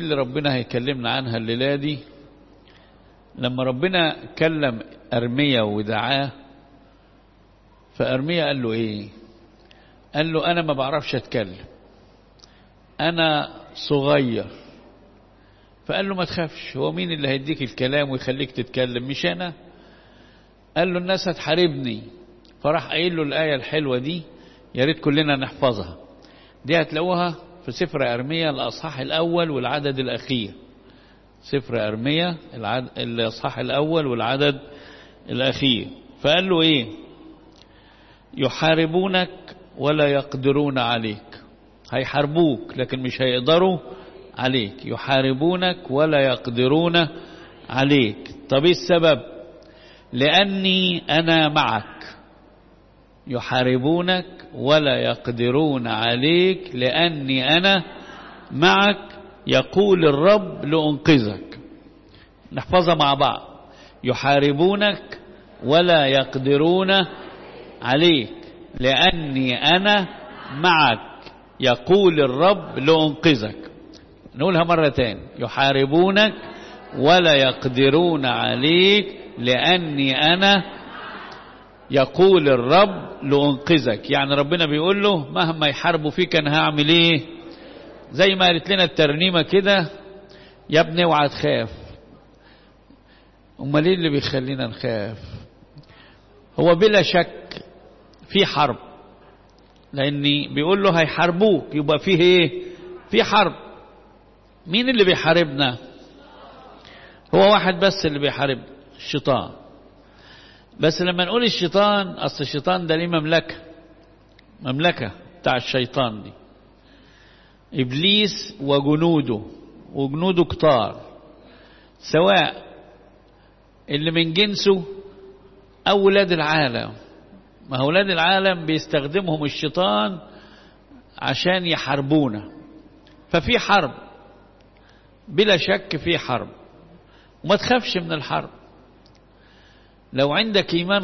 اللي ربنا هيكلمنا عنها الليلة دي. لما ربنا كلم أرميا ودعاه، فأرميا قال له ايه؟ قال له انا ما بعرفش اتكلم، انا صغير. فقال له ما تخافش، هو مين اللي هيديك الكلام ويخليك تتكلم؟ مش انا. قال له الناس هتحاربني. فراح قايل له الآية الحلوة دي، يا ريت كلنا نحفظها. دي هتلاقوها في سفر أرميا الأصحاح الأول والعدد الأخير. سفر أرميا الأصحاح الأول والعدد الأخير. فقال له ايه؟ يحاربونك ولا يقدرون عليك. هيحاربوك لكن مش هيقدروا عليك. يحاربونك ولا يقدرون عليك. طب ايه السبب؟ لأني أنا معك. يحاربونك ولا يقدرون عليك لأني أنا معك يقول الرب لأنقذك. نحفظها مع بعض. يحاربونك ولا يقدرون عليك لأني أنا معك يقول الرب لأنقذك. نقولها مرة تاني. يحاربونك ولا يقدرون عليك لأني أنا يقول الرب لأنقذك. يعني ربنا بيقول له مهما يحاربوا فيك أنا هعمل إيه؟ زي ما قالت لنا الترنيمة كده، يا ابني اوعى تخاف. امال ايه اللي بيخلينا نخاف؟ هو بلا شك في حرب، لأني بيقول له هيحاربوك، يبقى فيه ايه؟ في حرب. مين اللي بيحاربنا؟ هو واحد بس اللي بيحارب، الشيطان. بس لما نقول الشيطان، أصل الشيطان ده ليه مملكة بتاع الشيطان دي، إبليس وجنوده كتار، سواء اللي من جنسه أو ولاد العالم. ما هو ولاد العالم بيستخدمهم الشيطان عشان يحاربونا. ففي حرب، بلا شك في حرب، وما تخافش من الحرب. لو عندك إيمان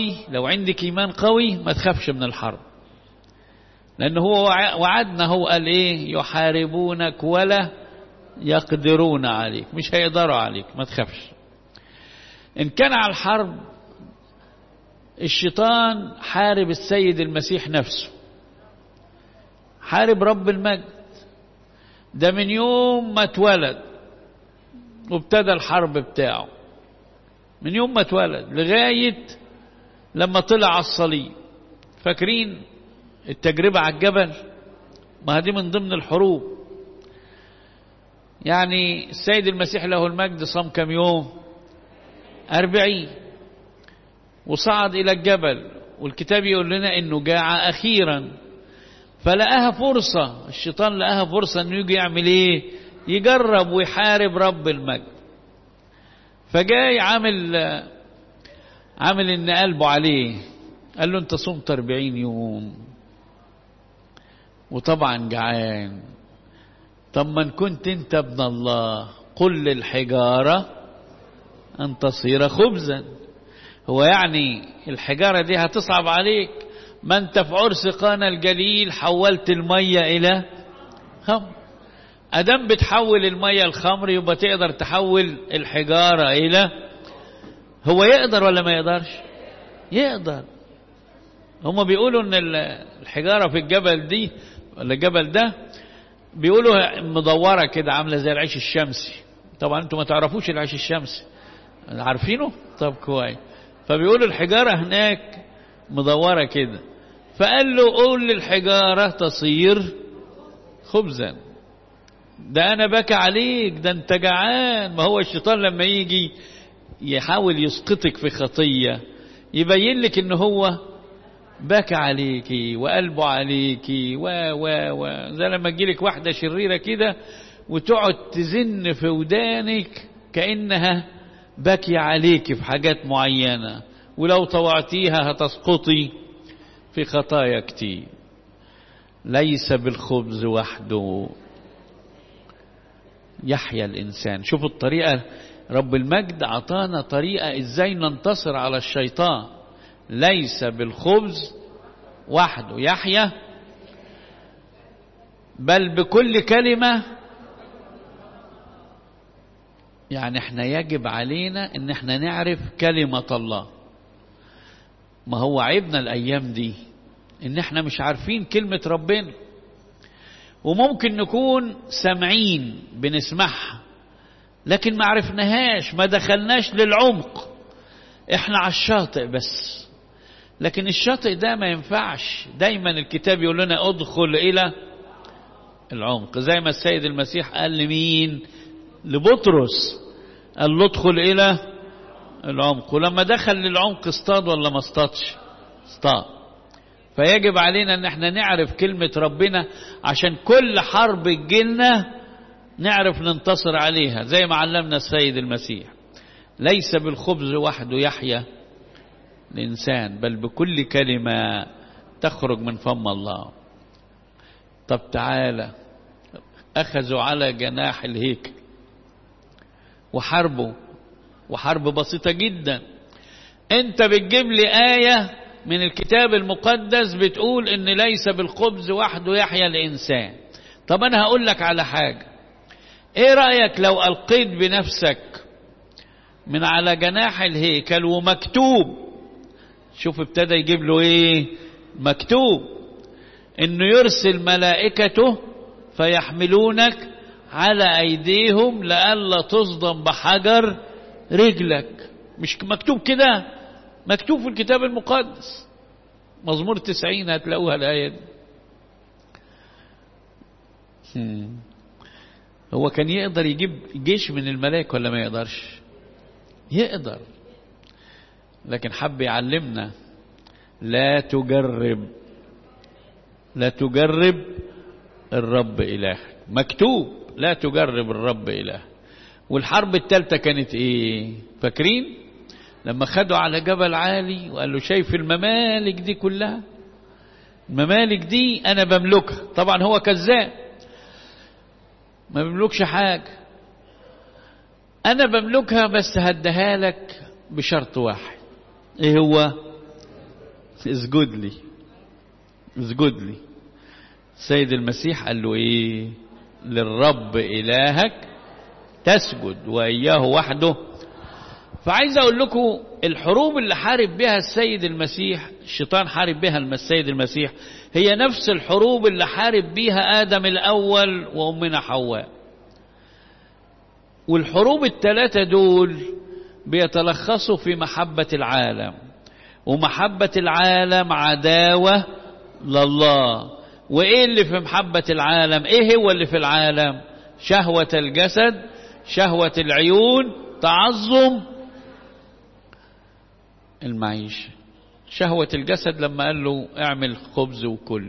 قوي ما تخافش من الحرب، لأنه هو وعدنا. هو قال إيه؟ يحاربونك ولا يقدرون عليك. مش هيقدروا عليك، ما تخافش. إن كان على الحرب، الشيطان حارب السيد المسيح نفسه، حارب رب المجد ده من يوم ما اتولد وابتدى الحرب بتاعه، من يوم ما اتولد لغاية لما طلع على الصليب. فاكرين التجربة على الجبل؟ ما دي من ضمن الحروب. يعني السيد المسيح له المجد صام كم يوم؟ 40، وصعد إلى الجبل، والكتاب يقول لنا إنه جاع أخيرا. فلقاها فرصة، الشيطان لقاها فرصة إنه يجي يعمل إيه؟ يجرب ويحارب رب المجد. فجاي عامل إن قلبه عليه، قال له أنت صمت 40 يوم وطبعا جعان. طب ما كنت أنت ابن الله قل للحجارة أن تصير خبزا. هو يعني الحجارة دي هتصعب عليك؟ ما أنت في عرس قانا الجليل حولت المية إلى خمر. أدام بتحول المية الخمر، يبقى تقدر تحول الحجارة إلى. هو يقدر ولا ما يقدرش؟ يقدر. هم بيقولوا ان الحجارة في الجبل دي ولا الجبل ده بيقولوا مدورة كده، عاملة زي العيش الشمسي. طبعا انتوا ما تعرفوش العيش الشمسي، عارفينه؟ طب كويس. فبيقولوا الحجارة هناك مدورة كده. فقال له قول للحجارة تصير خبزا. ده انا بكى عليك، ده انت جعان. ما هو الشيطان لما يجي يحاول يسقطك في خطية، يبين لك ان هو بكى عليكي وقلبه عليكي زي لما تجيلك واحدة شريرة كده وتقعد تزن في ودانك كأنها بكي عليكي في حاجات معينة، ولو طوعتيها هتسقطي في خطايا كتير. ليس بالخبز وحده يحيا الإنسان. شوفوا الطريقة، رب المجد عطانا طريقة ازاي ننتصر على الشيطان. ليس بالخبز وحده يحيا، بل بكل كلمة يعني احنا يجب علينا ان احنا نعرف كلمة الله. ما هو عيبنا الايام دي ان احنا مش عارفين كلمة ربنا، وممكن نكون سامعين بنسمعها لكن ما عرفناهاش، ما دخلناش للعمق. احنا على الشاطئ بس، لكن الشاطئ ده ما ينفعش. دايما الكتاب يقول لنا ادخل الى العمق، زي ما السيد المسيح قال لمين؟ لبطرس، قال له ادخل الى العمق. ولما دخل للعمق اصطاد ولا ما اصطادش؟ اصطاد. فيجب علينا ان احنا نعرف كلمة ربنا عشان كل حرب تجيلنا نعرف ننتصر عليها، زي ما علمنا السيد المسيح: ليس بالخبز وحده يحيا الإنسان بل بكل كلمة تخرج من فم الله. طب تعالى، أخذوا على جناح الهيكل وحاربوا، وحرب بسيطة جدا. انت بتجيب لي آية من الكتاب المقدس بتقول ان ليس بالخبز وحده يحيا الإنسان. طب انا هقول لك على حاجة، ايه رأيك لو ألقيت بنفسك من على جناح الهيكل ومكتوب، شوف ابتدى يجيب له ايه؟ مكتوب انه يرسل ملائكته فيحملونك على ايديهم لئلا تصدم بحجر رجلك. مش مكتوب كده؟ مكتوب في الكتاب المقدس، مزمور 90 هتلاقوها الآية دي. هو كان يقدر يجيب جيش من الملائكة ولا ما يقدرش؟ يقدر، لكن حب يعلمنا لا تجرب، لا تجرب الرب إله. مكتوب لا تجرب الرب إله. والحرب الثالثة كانت ايه؟ فاكرين لما خدوا على جبل عالي وقال له شايف الممالك دي كلها؟ الممالك دي انا بملكها. طبعا هو كذاب، ما بملكش حاجة. انا بملكها بس هديها لك بشرط واحد. ايه هو؟ اسجد لي، اسجد لي. السيد المسيح قال له ايه؟ للرب إلهك تسجد وإياه وحده. فعايز أقول لكم الحروب اللي حارب بها السيد المسيح، الشيطان حارب بها السيد المسيح، هي نفس الحروب اللي حارب بها آدم الأول وأمنا حواء. والحروب الثلاثة دول بيتلخصوا في محبة العالم، ومحبة العالم عداوة لله. وإيه اللي في محبة العالم؟ إيه هو اللي في العالم؟ شهوة الجسد، شهوة العيون، تعظم المعيشة. شهوة الجسد لما قال له اعمل خبز وكل.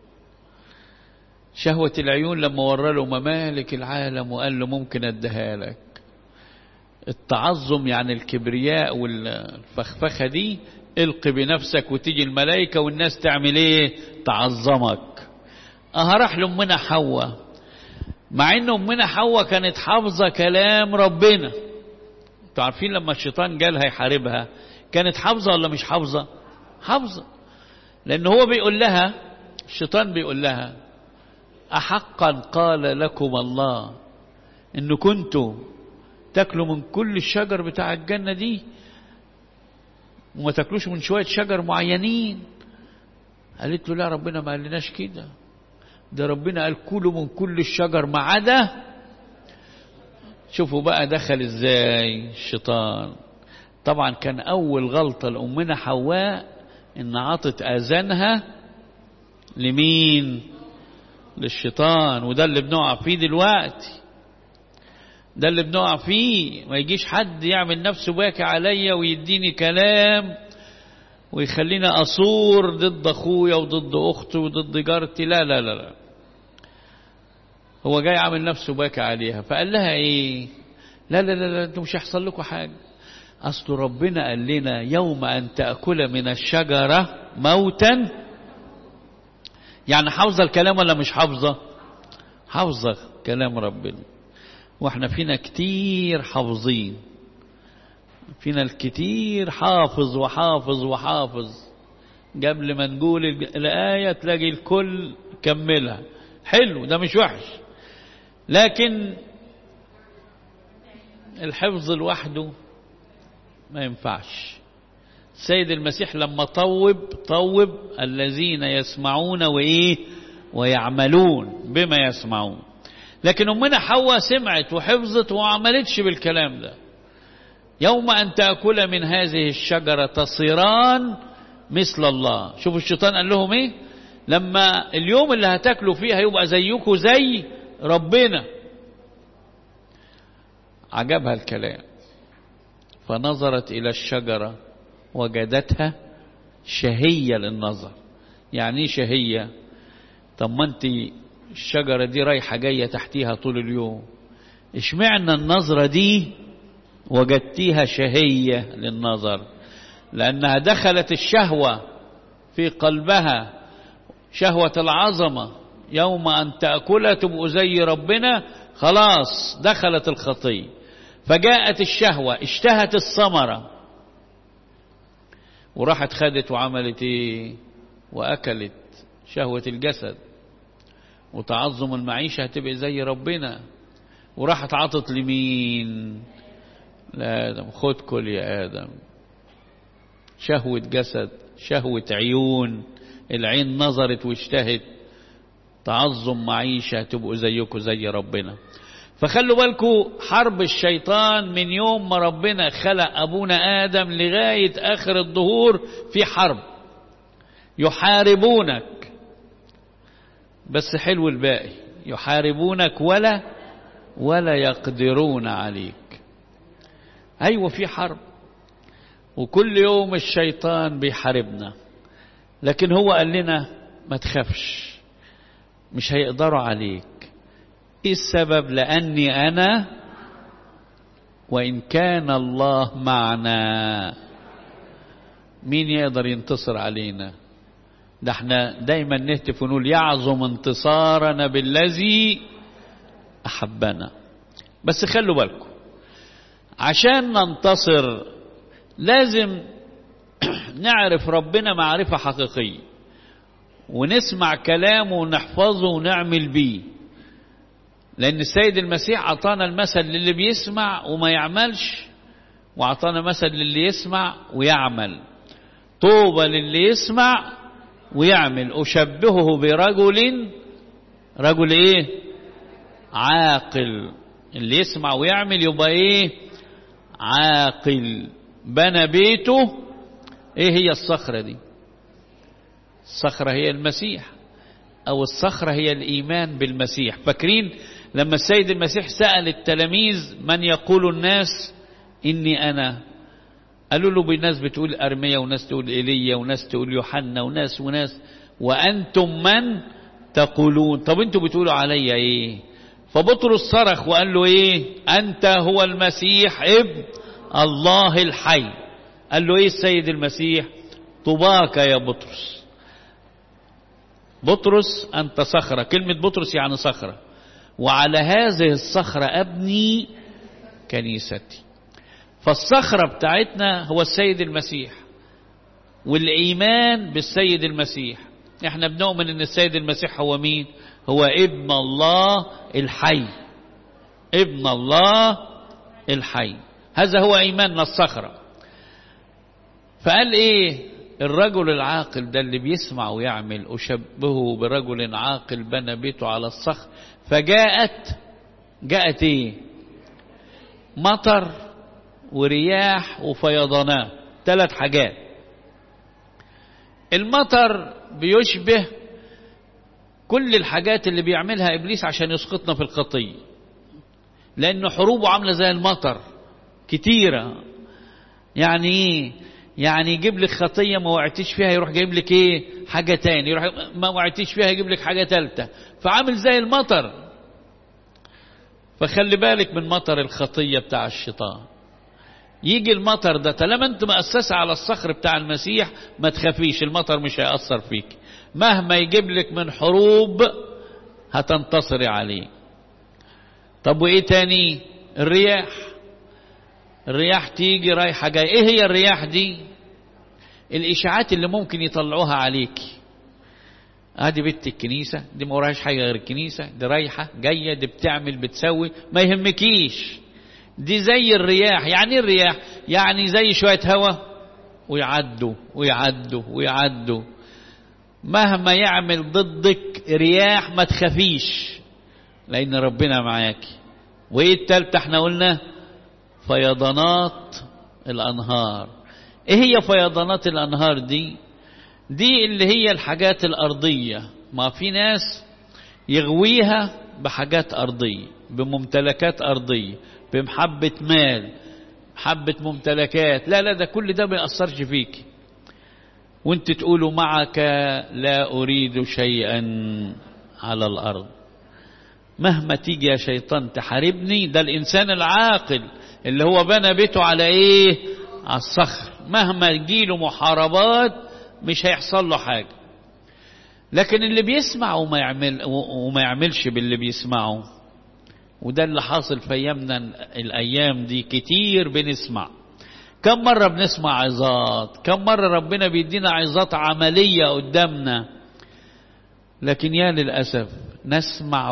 شهوة العيون لما ورى له ممالك العالم وقال له ممكن اديها لك. التعظم يعني الكبرياء والفخفخة دي، القي بنفسك وتيجي الملائكة والناس تعمل ايه؟ تعظمك. راح لأمنا حواء، مع ان أمنا حواء كانت حافظة كلام ربنا. انتوا عارفين لما الشيطان جالها يحاربها كانت حافظة ولا مش حافظة؟ حافظة، لأن هو بيقول لها، الشيطان بيقول لها أحقا قال لكم الله إن كنتوا تاكلوا من كل الشجر بتاع الجنة دي وما تاكلوش من شوية شجر معينين؟ قالت له لا، ربنا ما قالناش كده، ده ربنا قال كلوا من كل الشجر ما عدا. شوفوا بقى دخل ازاي الشيطان. طبعا كان أول غلطة لأمنا حواء إن عطت آذانها لمين؟ للشيطان. وده اللي بنقع فيه دلوقتي، ده اللي بنقع فيه. ما يجيش حد يعمل نفسه باكي عليا ويديني كلام ويخليني أصور ضد أخويا وضد أختي وضد جارتي. لا لا لا لا، هو جاي عامل نفسه باكي عليها. فقال لها إيه؟ لا لا لا لا، انتوا مش هيحصل لكم حاجة. أصل ربنا قال لنا يوم أن تأكل من الشجرة موتا. يعني حافظة الكلام ولا مش حافظة؟ حافظة كلام ربنا. واحنا فينا كتير حافظين، فينا الكتير حافظ وحافظ وحافظ. قبل ما نقول الآية تلاقي الكل كملها. حلو، ده مش وحش، لكن الحفظ لوحده ما ينفعش. السيد المسيح لما طوب الذين يسمعون ويعملون بما يسمعون. لكن أمنا حواء سمعت وحفظت وما عملتش بالكلام ده. يوم أن تأكل من هذه الشجرة تصيران مثل الله. شوفوا الشيطان قال لهم ايه؟ لما اليوم اللي هتاكلوا فيه هيبقى زيكم زي ربنا. عجبها الكلام، فنظرت إلى الشجرة وجدتها شهية للنظر. يعني ايه شهية؟ طب ما انت الشجرة دي رايحة جاية تحتيها طول اليوم، اشمعنى النظرة دي وجدتيها شهية للنظر؟ لأنها دخلت الشهوة في قلبها، شهوة العظمة. يوم أن تأكلها تبقوا زي ربنا، خلاص دخلت الخطية. فجاءت الشهوة اشتهت الثمرة وراحت خدت وعملت ايه؟ وأكلت شهوة الجسد وتعظم المعيشة، هتبقى زي ربنا. وراحت عطت لمين؟ لآدم. خد كل يا آدم. شهوة جسد، شهوة عيون، العين نظرت واشتهت، تعظم معيشة، تبقوا زيكم زي ربنا. فخلوا بالكم حرب الشيطان من يوم ما ربنا خلق أبونا آدم لغاية آخر الظهور في حرب، يحاربونك. بس حلو الباقي، يحاربونك ولا يقدرون عليك. أيوة في حرب، وكل يوم الشيطان بيحاربنا، لكن هو قال لنا ما تخافش، مش هيقدروا عليك. ايه السبب؟ لأني أنا وإن كان الله معنا. مين يقدر ينتصر علينا؟ ده احنا دايما نهتف ونقول يعظم انتصارنا بالذي أحبنا. بس خلوا بالكم، عشان ننتصر لازم نعرف ربنا معرفة حقيقية، ونسمع كلامه ونحفظه ونعمل بيه. لأن السيد المسيح أعطانا المثل للي بيسمع وما يعملش، وأعطانا مثل للي يسمع ويعمل. طوبى للي يسمع ويعمل. أشبهه رجل ايه؟ عاقل. اللي يسمع ويعمل يبقى ايه؟ عاقل. بنى بيته. ايه هي الصخرة دي؟ الصخرة هي المسيح، او الصخرة هي الايمان بالمسيح. فاكرين لما السيد المسيح سأل التلاميذ من يقول الناس اني انا؟ قالوا له بالناس بتقول ارميا، وناس تقول ايليا، وناس تقول يوحنا، وناس وانتم من تقولون؟ طب انتوا بتقولوا عليا ايه؟ فبطرس صرخ وقال له ايه؟ انت هو المسيح ابن الله الحي. قال له ايه السيد المسيح؟ طوباك يا بطرس. بطرس انت صخرة. كلمة بطرس يعني صخرة. وعلى هذه الصخرة ابني كنيستي. فالصخرة بتاعتنا هو السيد المسيح، والإيمان بالسيد المسيح. احنا بنؤمن ان السيد المسيح هو مين؟ هو ابن الله الحي. ابن الله الحي، هذا هو إيماننا الصخرة. فقال ايه؟ الرجل العاقل ده اللي بيسمع ويعمل أشبهه برجل عاقل بنى بيته على الصخر. جاءت ايه؟ مطر ورياح وفيضانات، 3 حاجات. المطر بيشبه كل الحاجات اللي بيعملها إبليس عشان يسقطنا في الخطية، لأنه حروبه عاملة زي المطر كتيرة. يعني ايه؟ يعني يجيب لك خطية ما وقعتيش فيها يروح جايب لك ايه؟ حاجة تاني. يروح ما وقعتيش فيها يجيب لك حاجة تالتة. فعامل زي المطر. فخلي بالك من مطر الخطية بتاع الشيطان. يجي المطر ده طالما انت مؤسسة على الصخر بتاع المسيح ما تخافيش، المطر مش هيأثر فيك. مهما يجيب لك من حروب هتنتصري عليه. طب وايه تاني؟ الرياح تيجي رايحة جاي. ايه هي الرياح دي؟ الاشاعات اللي ممكن يطلعوها عليك. ادي بيت الكنيسة دي ما وراهاش حاجة غير الكنيسة، دي رايحة جاية، دي بتعمل بتسوي، ما يهمكيش. دي زي الرياح. يعني الرياح يعني زي شوية هوا ويعدوا ويعدوا ويعدوا. مهما يعمل ضدك رياح ما تخافيش، لأن ربنا معاك. وإيه التالتة احنا قلنا؟ فيضانات الأنهار. إيه هي فيضانات الأنهار دي؟ دي اللي هي الحاجات الأرضية. ما في ناس يغويها بحاجات أرضية، بممتلكات أرضية، بمحبة مال، محبة ممتلكات. لا لا، ده كل ده ما يأثرش فيك، وانت تقولوا معك لا أريد شيئا على الأرض. مهما تيجي يا شيطان تحاربني، ده الإنسان العاقل اللي هو بنى بيته على إيه؟ على الصخر. مهما يجيله محاربات مش هيحصل له حاجة. لكن اللي بيسمع وما يعملش باللي بيسمعه، وده اللي حاصل في أيامنا الأيام دي. كتير بنسمع، كم مرة بنسمع عظات، كم مرة ربنا بيدينا عظات عملية قدامنا، لكن يا للأسف نسمع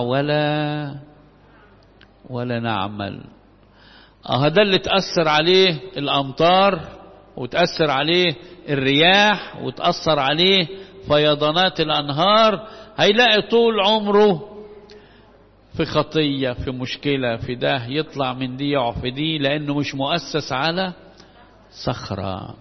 ولا نعمل. هذا اللي تأثر عليه الأمطار، وتأثر عليه الرياح، وتأثر عليه فيضانات الأنهار. هيلاقي طول عمره في خطية، في مشكلة، في ده يطلع من دي يقع في دي، لأنه مش مؤسس على صخرة.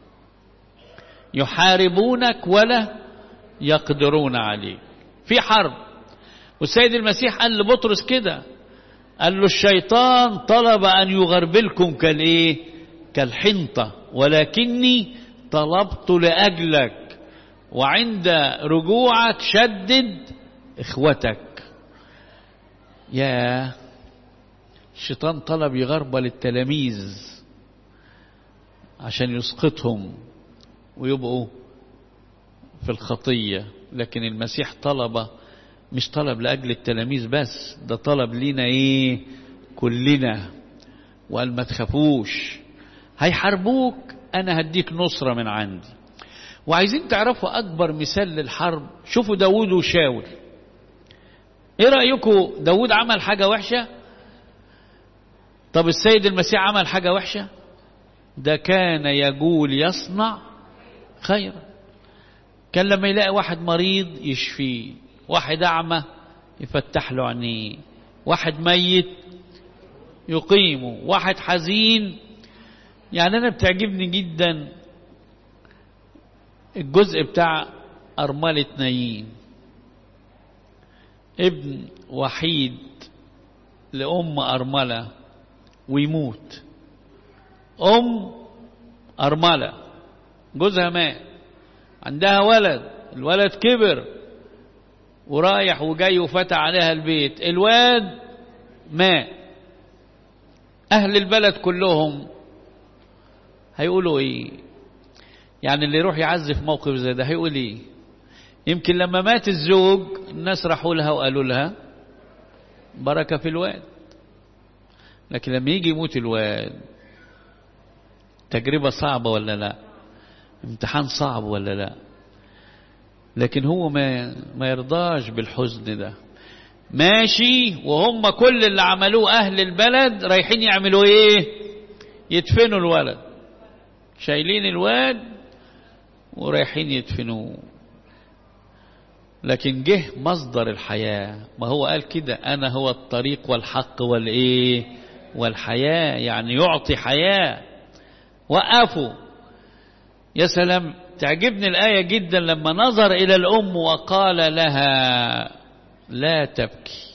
يحاربونك ولا يقدرون عليك. في حرب. والسيد المسيح قال لبطرس كده، قال له الشيطان طلب أن يغربلكم كالحنطة، ولكني طلبت لأجلك، وعند رجوعك شدد إخوتك. يا الشيطان طلب يغربل التلاميذ عشان يسقطهم ويبقوا في الخطية، لكن المسيح مش طلب لأجل التلاميذ بس، ده طلب لينا كلنا. وقال ما تخافوش، هيحاربوك، أنا هديك نصرة من عندي. وعايزين تعرفوا أكبر مثال للحرب، شوفوا داود وشاول. ايه رأيكم؟ داود عمل حاجة وحشة؟ طب السيد المسيح عمل حاجة وحشة؟ ده كان يقول يصنع خيرا. كان لما يلاقي واحد مريض يشفيه، واحد أعمى يفتح له عينيه، واحد ميت يقيمه، واحد حزين. يعني أنا بتعجبني جدا الجزء بتاع أرملة نايين، ابن وحيد لأم أرملة ويموت. أم أرملة جوزها مات، عندها ولد، الولد كبر ورايح وجاي وفتح عليها البيت، الواد مات. أهل البلد كلهم هيقولوا إيه؟ يعني اللي يروح يعزف موقف زي ده هيقول إيه؟ يمكن لما مات الزوج الناس راحوا لها وقالوا لها بركة في الواد، لكن لما يجي يموت الواد تجربة صعبة ولا لا؟ امتحان صعب ولا لا؟ لكن هو ما يرضاش بالحزن ده، ماشي. وهم كل اللي عملوه أهل البلد رايحين يعملوا إيه؟ يدفنوا الولد، شايلين الواد ورايحين يدفنوه. لكن جه مصدر الحياة، ما هو قال كده أنا هو الطريق والحق والحياة، يعني يعطي حياة. وقفوا. يا سلام، تعجبني الآية جدا لما نظر إلى الأم وقال لها لا تبكي،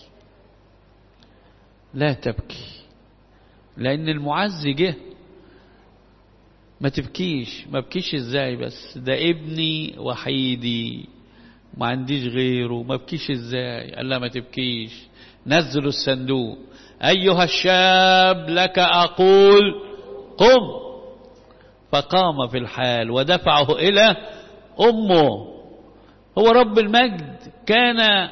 لا تبكي، لأن المعز جه. ما تبكيش. ما بكيش ازاي؟ بس ده ابني وحيدي ما عنديش غيره، ما بكيش ازاي؟ قال لا ما تبكيش، نزلوا الصندوق. أيها الشاب لك أقول قم. فقام في الحال ودفعه إلى أمه. هو رب المجد كان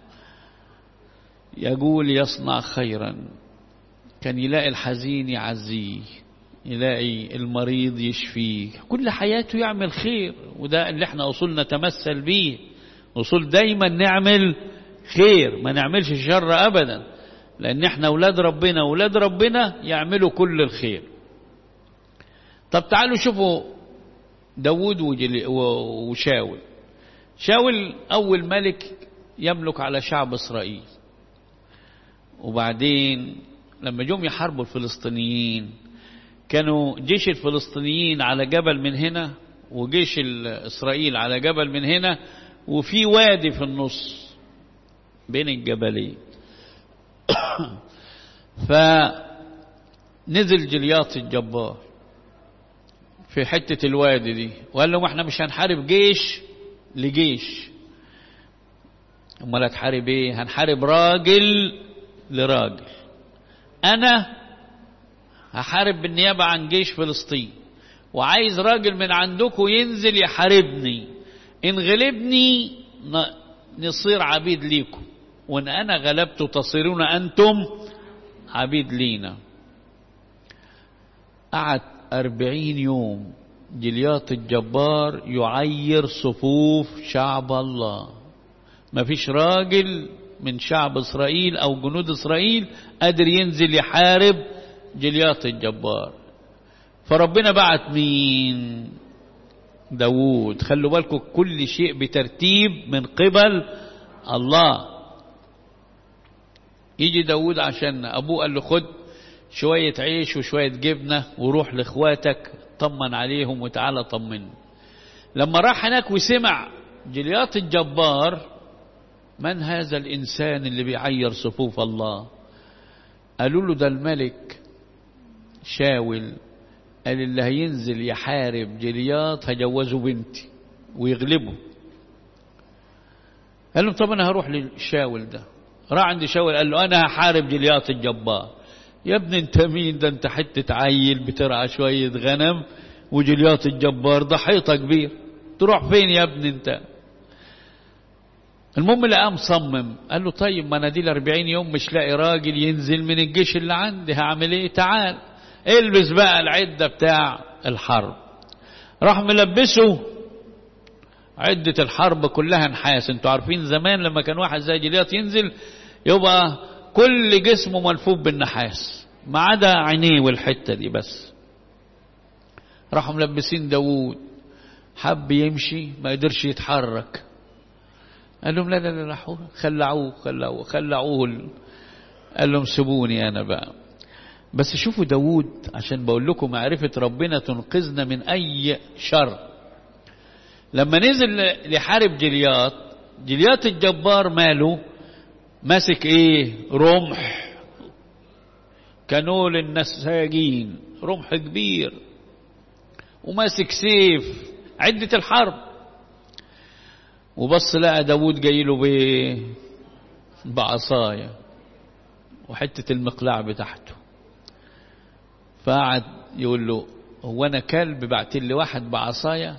يقول يصنع خيرا، كان يلاقي الحزين يعزيه، يلاقي المريض يشفيه، كل حياته يعمل خير. وده اللي احنا أصول نتمثل بيه، أصول دايما نعمل خير، ما نعملش شر أبدا. لأن احنا أولاد ربنا، أولاد ربنا يعملوا كل الخير. طب تعالوا شوفوا داود وشاول. شاول أول ملك يملك على شعب إسرائيل، وبعدين لما جم يحاربوا الفلسطينيين كانوا جيش الفلسطينيين على جبل من هنا وجيش إسرائيل على جبل من هنا، وفي وادي في النص بين الجبلين. فنزل جليات الجبار في حتة الوادي دي وقال لهم احنا مش هنحارب جيش لجيش، امال هتحارب ايه؟ هنحارب راجل لراجل. انا هحارب بالنيابة عن جيش فلسطين، وعايز راجل من عندكم ينزل يحاربني، ان غلبني نصير عبيد ليكم، وان انا غلبت تصيرون انتم عبيد لينا. قعد 40 يوم جليات الجبار يعير صفوف شعب الله. ما فيش راجل من شعب إسرائيل أو جنود إسرائيل قادر ينزل يحارب جليات الجبار. فربنا بعت مين؟ داود. خلوا بالكم كل شيء بترتيب من قبل الله. يجي داود عشان أبوه قال له خد شوية عيش وشوية جبنة وروح لإخواتك طمن عليهم وتعالى طمن. لما راح هناك وسمع جليات الجبار، من هذا الإنسان اللي بيعير صفوف الله؟ قالوا له ده الملك شاول، قال اللي هينزل يحارب جليات هجوزه بنتي ويغلبه. قال له طب أنا هروح لشاول ده. راح عند شاول قال له أنا هحارب جليات الجبار. يا ابني انت مين ده؟ انت حتة عيل بترعى شوية غنم، وجليات الجبار ده حيطة كبير، تروح فين يا ابني انت؟ المهم لقاه مصمم. قال له طيب ما انا دي 40 يوم مش لاقي راجل ينزل من الجيش اللي عندي، هعمل ايه؟ تعال البس بقى العدة بتاع الحرب. راح ملبسه عدة الحرب كلها نحاس. انتوا عارفين زمان لما كان واحد زي جليات ينزل يبقى كل جسمه ملفوف بالنحاس ما عدا عينيه والحتة دي بس. راحوا ملبسين داوود، حب يمشي ما قدرش يتحرك. قال لهم لا لا لا خلعوه. قال لهم سيبوني انا بقى. بس شوفوا داوود، عشان بقول لكم معرفة ربنا تنقذنا من اي شر. لما نزل لحارب جليات الجبار ماله؟ ماسك ايه؟ رمح كانوا للنساجين، رمح كبير، وماسك سيف عدة الحرب. وبص لقى داود جاي له بعصاية وحتة المقلاع بتاعته. فقعد يقول له هو انا كلب بعت لي واحد بعصاية؟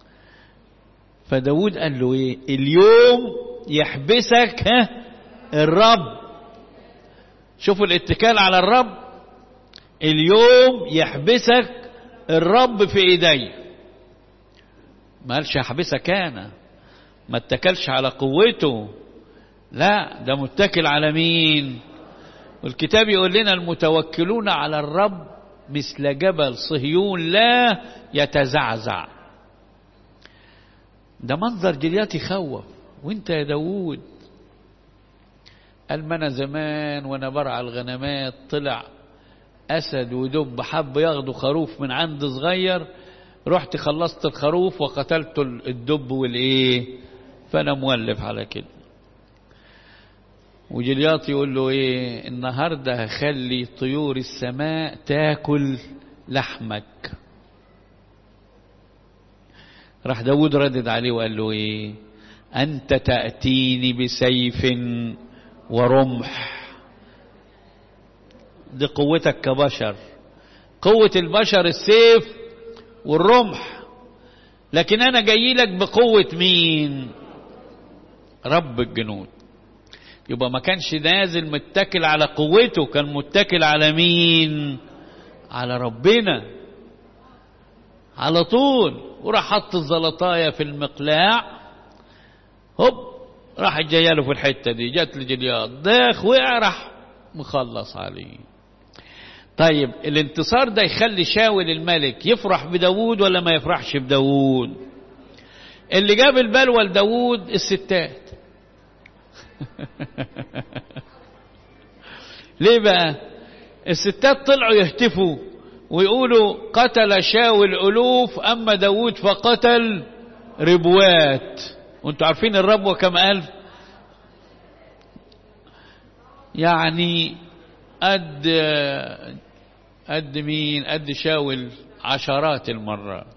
فداود قال له ايه؟ اليوم يحبسك الرب. شوفوا الاتكال على الرب. اليوم يحبسك الرب في ايدي. ما قالش هحبسك انا، ما اتكلش على قوته، لا ده متكل على مين؟ والكتاب يقول لنا المتوكلون على الرب مثل جبل صهيون لا يتزعزع. ده منظر جليات يخوف. وانت يا داود قال ما انا زمان وانا برعى الغنمات طلع اسد ودب حب ياخدوا خروف من عند صغير، رحت خلصت الخروف وقتلت الدب والايه، فانا مولف على كده. وجليات يقول له ايه؟ النهارده هخلي طيور السماء تاكل لحمك. راح داود ردد عليه وقال له ايه؟ انت تأتيني بسيف ورمح. دي قوتك كبشر، قوة البشر السيف والرمح، لكن انا جاي لك بقوة مين؟ رب الجنود. يبقى ما كانش نازل متكل على قوته، كان متكل على مين؟ على ربنا على طول. وراح حط الزلطاية في المقلاع، هوب راح جايه له في الحتة دي، جات لجليات داخ وقع، راح مخلص عليه. طيب الانتصار ده يخلي شاول الملك يفرح بداود ولا ما يفرحش بداود؟ اللي جاب البلوى لداود الستات. ليه بقى؟ الستات طلعوا يهتفوا ويقولوا قتل شاول ألوف أما داود فقتل ربوات. وانتوا عارفين الربوة كم ألف؟ يعني قد مين؟ قد شاول عشرات المرات.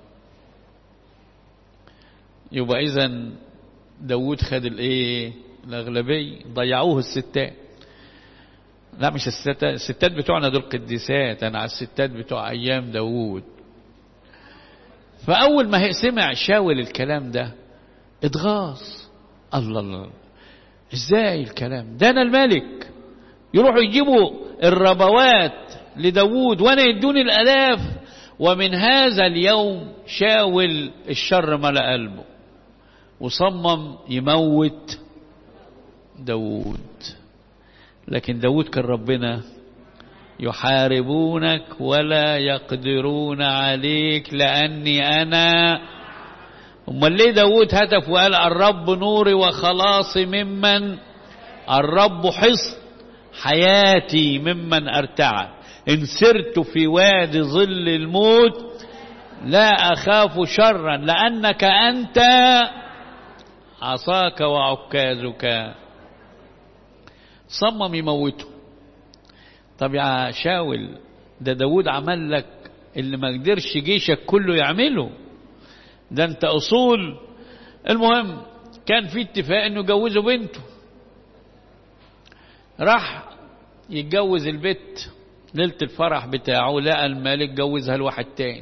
يبقى إذن داود خد الايه؟ الأغلبية. ضيعوه الستات. لا مش الستات بتوعنا دول قديسات، أنا على الستات بتوع أيام داود. فأول ما سمع شاول الكلام ده اتغاظ. الله الله، ازاي الكلام ده؟ أنا الملك، يروحوا يجيبوا الربوات لداود وأنا يدوني الآلاف. ومن هذا اليوم شاول الشر ملأ قلبه وصمم يموت داود. لكن داود كان ربنا يحاربونك ولا يقدرون عليك لأني أنا. أمال ليه داود هتف وقال الرب نوري وخلاصي ممن، الرب حصن حياتي ممن أرتعد، إن سرت في وادي ظل الموت لا أخاف شرا لأنك أنت عصاك وعكازك. صمم يموته. طب يا شاول، ده داود عمل لك اللي ما قدرش جيشك كله يعمله، ده انت أصول. المهم كان في اتفاق انه يجوزوا بنته. راح يتجوز البت ليلة الفرح بتاعه، لقى الملك جوزها لواحد تاني.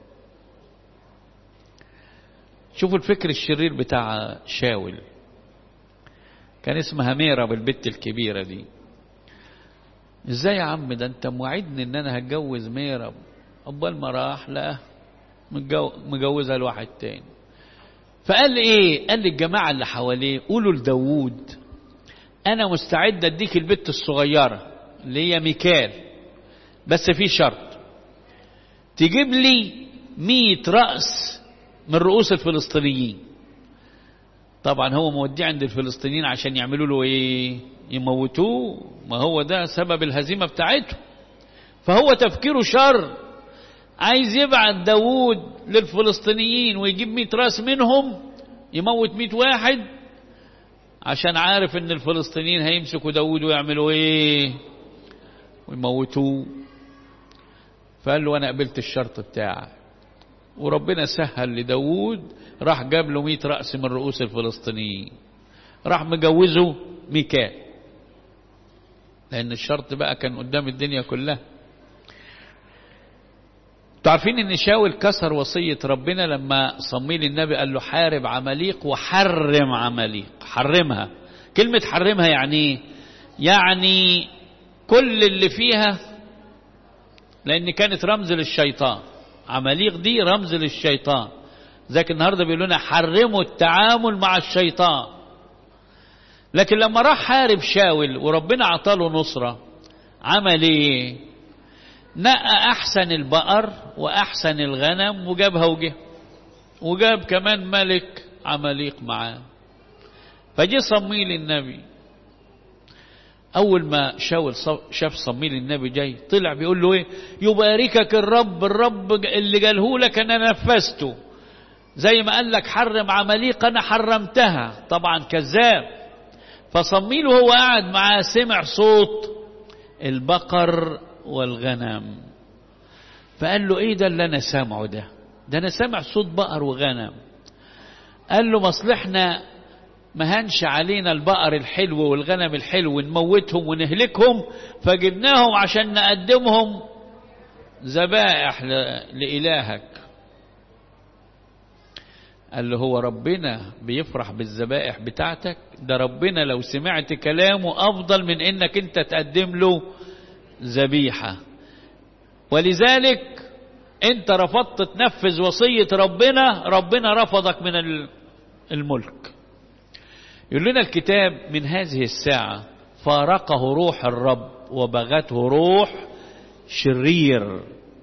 شوفوا الفكر الشرير بتاع شاول. كان اسمها ميرا بالبت الكبيرة دي. ازاي يا عم، ده انت موعدني ان انا هتجوز ميرا؟ قبل ما راح لا مجوزها لواحد تاني. فقال ايه؟ قال للجماعة اللي حواليه قولوا لداود انا مستعد اديك البت الصغيرة اللي هي ميكال، بس في شرط، تجيب لي 100 رأس من رؤوس الفلسطينيين. طبعا هو موديه عند الفلسطينيين عشان يعملوا له ايه؟ يموتوه. ما هو ده سبب الهزيمة بتاعته. فهو تفكيره شر، عايز يبعت داود للفلسطينيين ويجيب 100 راس منهم يموت 100 واحد، عشان عارف ان الفلسطينيين هيمسكوا داود ويعملوا ايه؟ ويموتوه. فقال له انا قبلت الشرط بتاعك. وربنا سهل لداود، راح جاب له 100 رأس من رؤوس الفلسطينيين، راح مجوزه ميكال، لأن الشرط بقى كان قدام الدنيا كلها. تعرفين ان شاول كسر وصية ربنا لما صمويل النبي قال له حارب عماليق وحرم عماليق. حرمها، كلمة حرمها يعني ايه؟ يعني كل اللي فيها، لأن كانت رمز للشيطان. عماليق دي رمز للشيطان، ذاك النهاردة بيقولوا لنا حرموا التعامل مع الشيطان. لكن لما راح حارب شاول وربنا عطاله نصرة، عمل ايه؟ نقى احسن البقر واحسن الغنم وجابها وجه، وجاب كمان ملك عماليق معاه. فجي صمويل النبي، اول ما شاول شاف صمويل النبي جاي طلع بيقول له ايه؟ يباركك الرب، الرب اللي قاله لك انا نفذته، زي ما قال لك حرم عماليق انا حرمتها. طبعا كذاب. فصمويل وهو قاعد معاه سمع صوت البقر والغنم، فقال له ايه ده اللي انا سامعه ده؟ ده انا سامع صوت بقر وغنم. قال له مصلحنا ما هنش علينا البقر الحلو والغنم الحلو نموتهم ونهلكهم، فجبناهم عشان نقدمهم ذبائح لإلهك. قال له هو ربنا بيفرح بالذبائح بتاعتك؟ ده ربنا لو سمعت كلامه أفضل من إنك أنت تقدم له ذبيحة. ولذلك أنت رفضت تنفذ وصية ربنا، ربنا رفضك من الملك. يقول لنا الكتاب من هذه الساعة فارقه روح الرب وبغته روح شرير.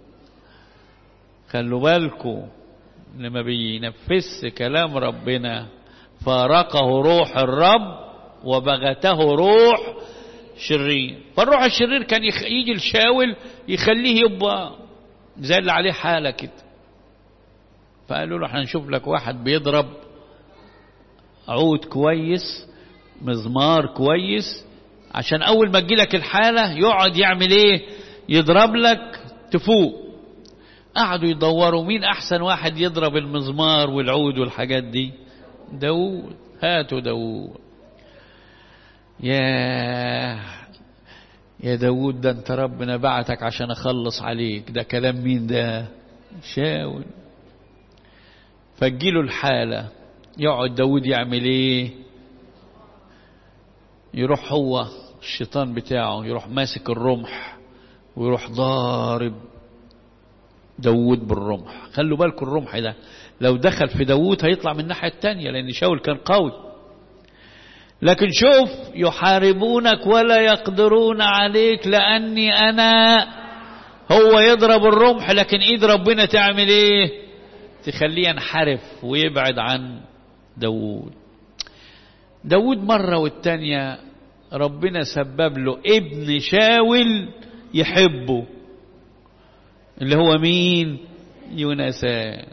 خلوا بالكم لما بينفذ كلام ربنا، فارقه روح الرب وبغته روح شرير. فالروح الشرير كان يجي لشاول يخليه يبقى زي اللي عليه حالة كده. فقالوا له احنا نشوف لك واحد بيضرب عود كويس، مزمار كويس، عشان اول ما تجيلك الحالة يقعد يعمل ايه؟ يضرب لك تفوق. قعدوا يدوروا مين احسن واحد يضرب المزمار والعود والحاجات دي. داود. هاتوا داود. يا داود، ده انت ربنا بعتك عشان اخلص عليك. ده كلام مين ده؟ شاول. فجيله الحالة، يقعد داود يعمل ايه؟ يروح هو الشيطان بتاعه يروح ماسك الرمح ويروح ضارب داود بالرمح. خلوا بالكم الرمح ده لو دخل في داود هيطلع من الناحية التانية، لأن شاول كان قوي. لكن شوف، يحاربونك ولا يقدرون عليك لأني أنا. هو يضرب الرمح، لكن إيد ربنا تعمل إيه؟ تخليه ينحرف ويبعد عن داود. داود مرة والتانية ربنا سبب له ابن شاول يحبه، اللي هو مين؟ يونسان.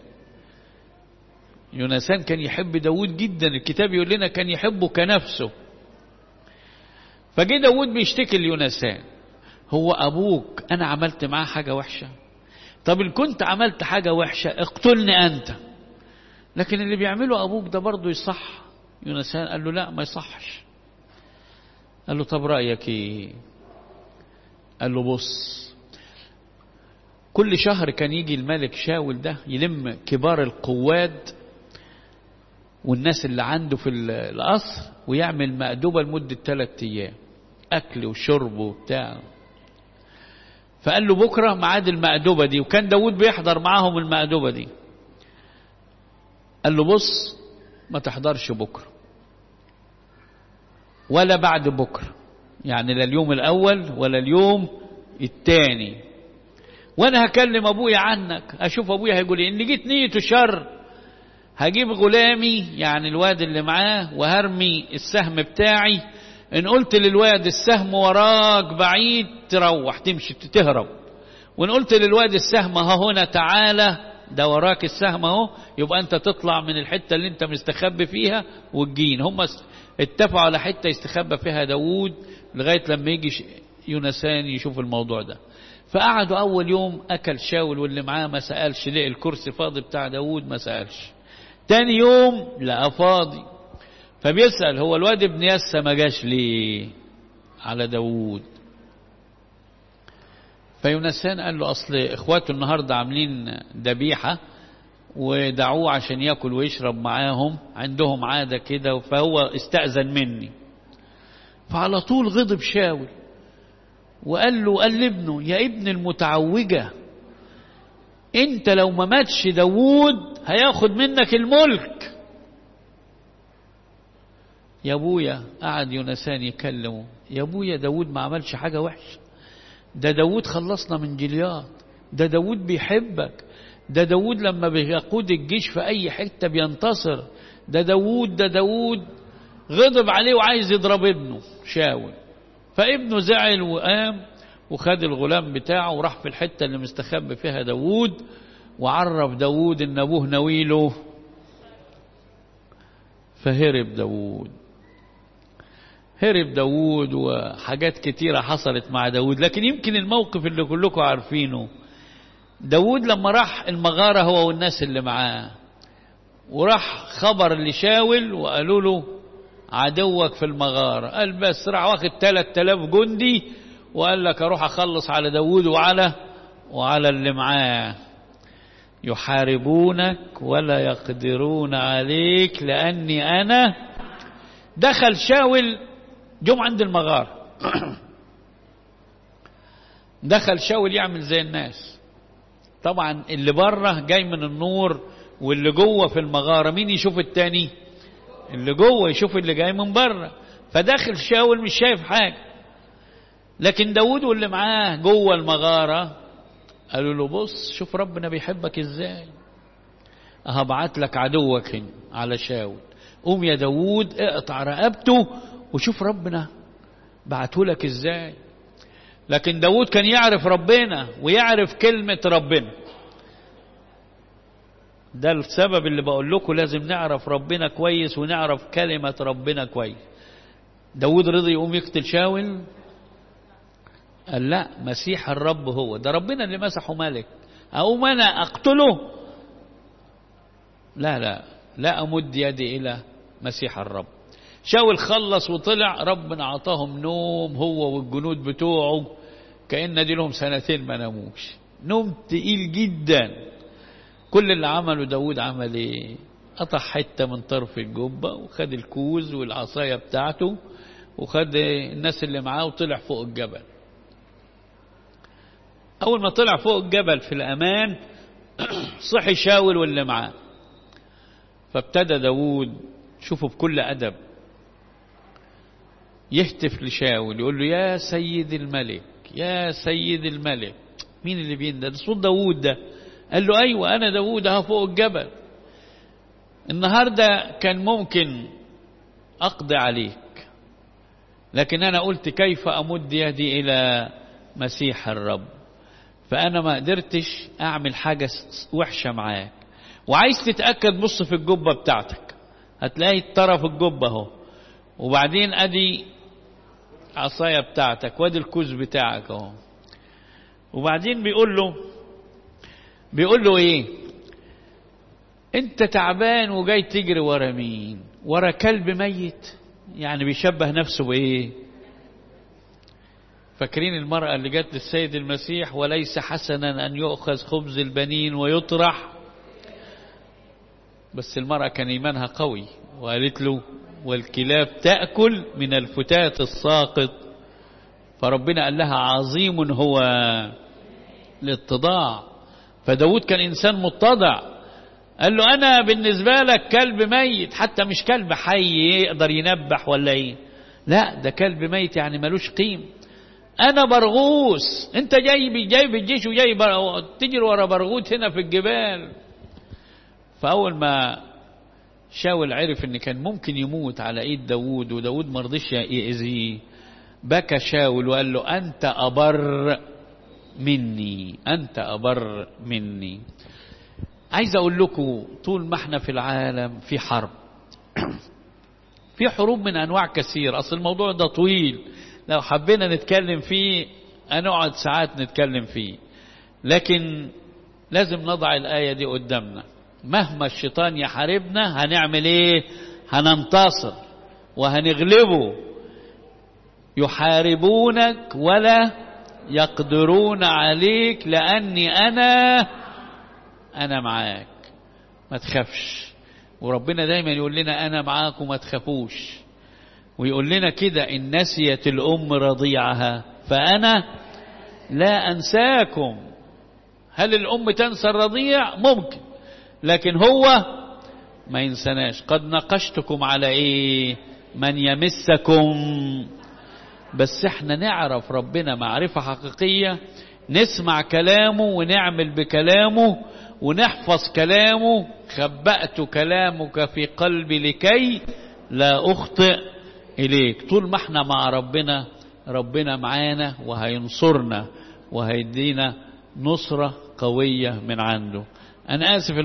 يونسان كان يحب داود جدا، الكتاب يقول لنا كان يحبه كنفسه. فجي داود بيشتكي ليونسان، هو أبوك أنا عملت معاه حاجة وحشة؟ طب إن كنت عملت حاجة وحشة اقتلني أنت، لكن اللي بيعمله أبوك ده برضه يصح؟ يونسان قال له لا ما يصحش. قال له طب رأيك ايه؟ قال له بص، كل شهر كان يجي الملك شاول ده يلم كبار القواد والناس اللي عنده في القصر ويعمل مأدبة لمدة 3 أيام، أكل وشرب وبتاع. فقال له بكرة ميعاد المأدبة دي، وكان داود بيحضر معاهم المأدبة دي. قال له بص، ما تحضرش بكرة ولا بعد بكرة، يعني لا اليوم الأول ولا اليوم الثاني، وانا هكلم ابويا عنك، اشوف ابويا هيقول ايه. ان جيت نيته شر هجيب غلامي يعني الواد اللي معاه وهرمي السهم بتاعي، ان قلت للواد السهم وراك بعيد تروح تمشي تهرب، وان قلت للواد السهم ها هنا تعالى ده وراك السهم اهو، يبقى انت تطلع من الحتة اللي انت مستخبي فيها والجين. هم اتفقوا على حتة يستخبى فيها داود لغاية لما يجي يونسان يشوف الموضوع ده. فقعدوا أول يوم أكل شاول واللي معاه ما سألش، لقى الكرسي فاضي بتاع داود ما سألش. تاني يوم لقى فاضي، فبيسأل هو الواد ابن يسى ما جاش ليه على داود؟ فيونسان قال له أصل إخواته النهاردة عاملين ذبيحة ودعوه عشان يأكل ويشرب معاهم، عندهم عادة كده، فهو استأذن مني. فعلى طول غضب شاول وقال له، قال لابنه يا ابن المتعوجة، انت لو ما ماتش داود هياخد منك الملك. يا ابويا، قعد يونسان يكلمه، يا ابويا داود ما عملش حاجة وحشة، ده داود خلصنا من جليات، ده داود بيحبك، ده داود لما بيقود الجيش في اي حتة بينتصر، ده داود غضب عليه وعايز يضرب ابنه شاول. فابنه زعل وقام وخد الغلام بتاعه وراح في الحتة اللي مستخبي فيها داود، وعرف داود ان ابوه نويله. فهرب داود وحاجات كتيرة حصلت مع داود. لكن يمكن الموقف اللي كلكم عارفينه، داود لما راح المغارة هو والناس اللي معاه، وراح خبر لشاول وقالوا له عدوك في المغارة، قال بس راح واخد 3000 جندي وقال لك اروح اخلص على داود وعلى اللي معاه. يحاربونك ولا يقدرون عليك لاني انا. دخل شاول جم عند المغارة دخل شاول يعمل زي الناس، طبعا اللي بره جاي من النور واللي جوه في المغارة مين يشوف التاني؟ اللي جوه يشوف اللي جاي من بره. فداخل شاول مش شايف حاجة. لكن داود واللي معاه جوه المغارة قالوا له بص شوف ربنا بيحبك ازاي، هبعت لك عدوك هنا على شاول، قوم يا داود اقطع رقبته وشوف ربنا بعته لك ازاي. لكن داود كان يعرف ربنا ويعرف كلمة ربنا. ده السبب اللي بقول لكم لازم نعرف ربنا كويس ونعرف كلمة ربنا كويس. داود رضي يقوم يقتل شاول؟ قال لا، مسيح الرب هو ده، ربنا اللي مسحه ملك، أقوم أنا أقتله؟ لا لا لا أمد يدي إلى مسيح الرب. شاول خلص وطلع، ربنا عطاهم نوم هو والجنود بتوعه كأن دي لهم 2 ما ناموش، نوم تقيل جدا. كل اللي عمله داود عمل ايه؟ قطع حتة من طرف الجبة وخد الكوز والعصاية بتاعته وخد الناس اللي معاه وطلع فوق الجبل. أول ما طلع فوق الجبل في الأمان صحي شاول واللي معاه. فابتدى داود شوفوا بكل أدب يهتف لشاول يقول له يا سيد الملك يا سيد الملك. مين اللي بينده؟ ده صوت داود ده. قال له أيوة أنا داود ها فوق الجبل. النهاردة كان ممكن أقضي عليك، لكن أنا قلت كيف أمد يدي إلى مسيح الرب، فأنا ما قدرتش أعمل حاجة وحشة معاك. وعايز تتأكد بص في الجبة بتاعتك هتلاقي طرف الجبة اهو، وبعدين أدي عصاية بتاعتك وادي الكوز بتاعك اهو. وبعدين بيقول له ايه؟ انت تعبان وجاي تجري ورا مين؟ ورا كلب ميت؟ يعني بيشبه نفسه بايه؟ فاكرين المرأة اللي جت للسيد المسيح وليس حسنا ان يؤخذ خبز البنين ويطرح؟ بس المرأة كان ايمانها قوي وقالت له والكلاب تأكل من الفتات الساقط. فربنا قال لها عظيم هو الاتضاع. فداود كان إنسان متضع، قال له أنا بالنسبة لك كلب ميت، حتى مش كلب حي يقدر ينبح ولا ايه، لا ده كلب ميت يعني ملوش قيم. أنا برغوث، أنت جاي بالجيش وجاي تجري ورا برغوث هنا في الجبال. فأول ما شاول عرف ان كان ممكن يموت على ايد داود وداود مرضيش يأذيه، بكى شاول وقال له انت ابر مني، انت ابر مني. عايز اقول لكم طول ما احنا في العالم في حرب في حروب من انواع كثير. اصل الموضوع ده طويل، لو حبينا نتكلم فيه هنقعد ساعات نتكلم فيه، لكن لازم نضع الآية دي قدامنا. مهما الشيطان يحاربنا هنعمل ايه؟ هننتصر وهنغلبه. يحاربونك ولا يقدرون عليك لأني أنا معاك، ما تخافش. وربنا دايما يقول لنا أنا معاك وما تخافوش، ويقول لنا كده إن نسيت الأم رضيعها فأنا لا أنساكم. هل الأم تنسى الرضيع؟ ممكن، لكن هو ما ينسناش. قد نقشتكم على ايه؟ من يمسكم. بس احنا نعرف ربنا معرفة حقيقية، نسمع كلامه ونعمل بكلامه ونحفظ كلامه. خبأت كلامك في قلبي لكي لا أخطئ إليك. طول ما احنا مع ربنا، ربنا معانا وهينصرنا وهيدينا نصرة قوية من عنده. أنا آسف